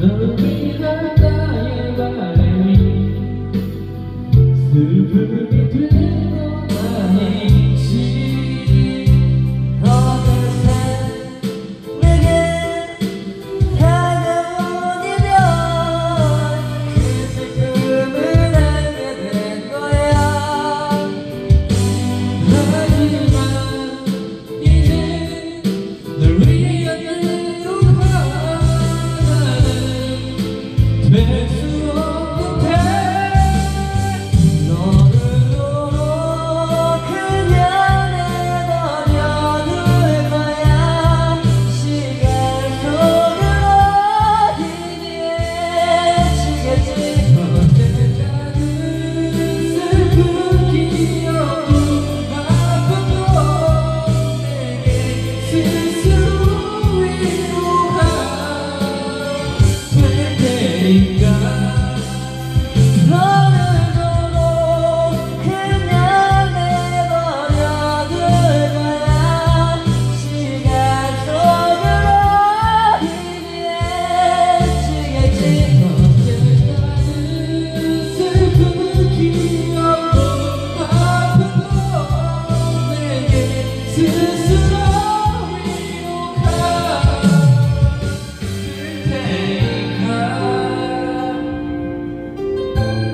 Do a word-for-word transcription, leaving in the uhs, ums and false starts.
널 위한 나의 바람이 슬픔이 되고 다니지. 어느새 내게 다가오면 그 슬픔을 알게 될 거야. 하지만 이제 널 위한 외로운 하나는 될 수 없는 데 너를 그냥 내버려둘 거야. 시간 속으로 희미해지겠지. 언젠가는 슬픈 기억도 아픔도 내게 스스로 위로가 될 테니까.